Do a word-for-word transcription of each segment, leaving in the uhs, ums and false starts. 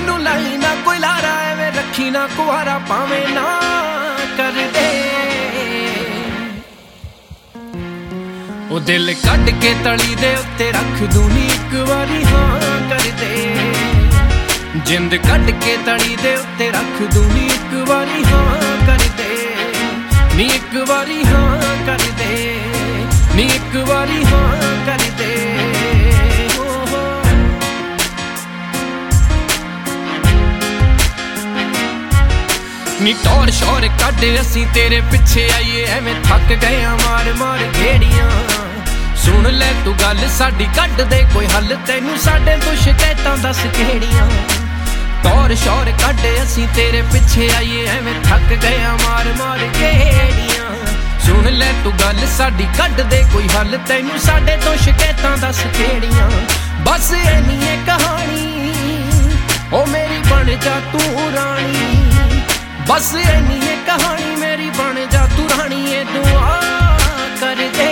मैनू लाई ना कोई लारा एवें रखी ना कुआरा भावें ना कर दे ओ दिल कट के तली दे उत्ते रख दूं नी एक वारी हाँ कर दे जिंद कट के तली दे उत्ते रख दूं नी एक वारी हाँ कर दे नी एक वारी हाँ कर दे नी एक वारी हाँ कर दे नी टौर शौर कड असी तेरे पिछे आईए एवें थक गए मार मार घेड़ियां सुन ले तू गल साडी कड दे कोई हल तैनू साडे तो शिकायतां दस केड़ियां टौर शौर कड असी तेरे पिछे आईए एवें थक गए मार मार घेड़ियां सुन ले तू गल साडी कड दे कोई हल तैनू साडे तो शिकायतां दस केड़ियां बस इन्नी है कहानी ओ मेरी बन जा तू रानी बस इन्नी है कहानी मेरी बन जा तू रानी ये दुआ कर दे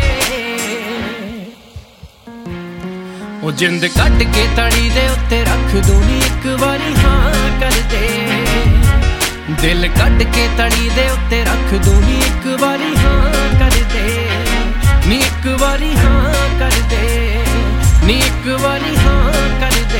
ओ जिंद कट के तड़ी दे उत्ते रख दूं नी एक वारी हाँ कर दे दिल कट के तड़ी दे उत्ते रख दूं नी एक वारी हाँ कर दे नी एक वारी हाँ कर दे नी एक वारी हाँ कर दे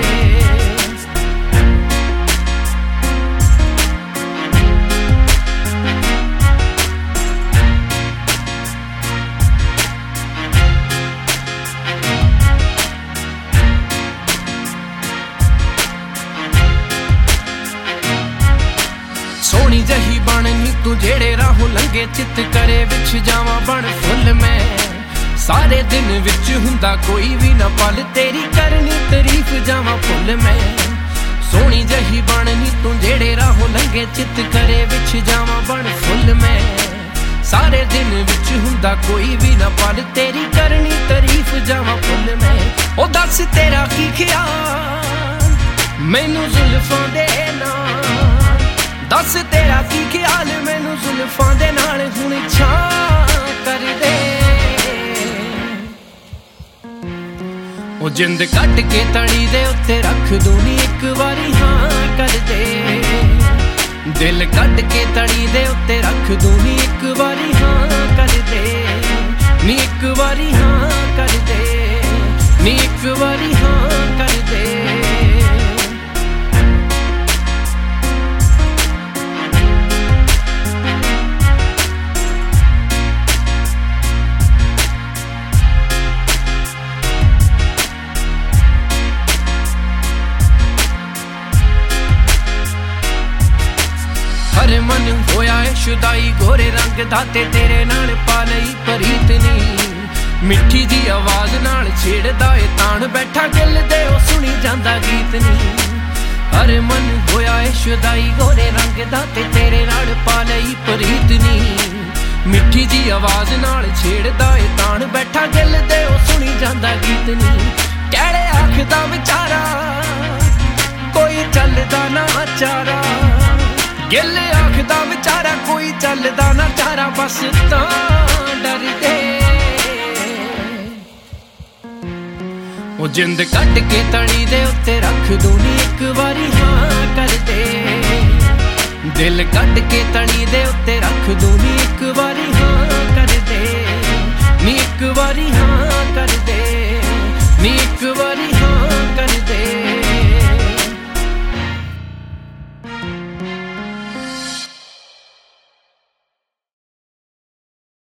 सोनी जही बन नी तू जेड़े राहों लंघे चित करे विच जावां बन फुल मैं सारे दिन विच हुंदा कोई भी ना पल तेरी करनी तारीफ जावां फुल मैं सोनी जही बन नी तू जेड़े राहों लंघे चित करे विच जावां बन फुल मैं सारे दिन विच हुंदा कोई भी ना पल तेरी करनी तारीफ जावां फुल मैं ओ दस तेरा की ख्याल मैनू जुल्फां दे नाल दस तेरा की ख्याल मैनू जुल्फां दे नाल हुण छां कर दे ओ जिंद कट के तड़ी दे उत्ते रख दूं नी एक वारी हाँ कर दे दिल कट के तड़ी दे उत्ते रख दूं नी एक वारी हाँ कर दे नी एक वारी हाँ कर दे नी एक वारी हाँ कर दे हर मन होया है शुदाई गोरे रंग दा ते तेरे नाल पा लई प्रीत नी मिठी जी आवाज नाल छेड़दा ए तान बैठा दिल दे ओ सुनी जांदा गीत नी हर मन होया है शुदाई गोरे रंग दा ते तेरे नाल पा लई प्रीत नी मिठी जी आवाज नाल छेड़दा ए तान बैठा दिल दे ओ सुनी जांदा गीत नी कहड़े आखदा विचारा कोई चलदा ना चारा गिल आखदा विचारा कोई चलदा ना चारा बस तां डर दे ओ जिंद कट के तड़ी दे उत्ते रख दूं नी एक वारी हाँ कर दे दिल कट के तड़ी दे उत्ते रख दूं नी एक वारी हाँ कर दे नी एक वारी हाँ कर दे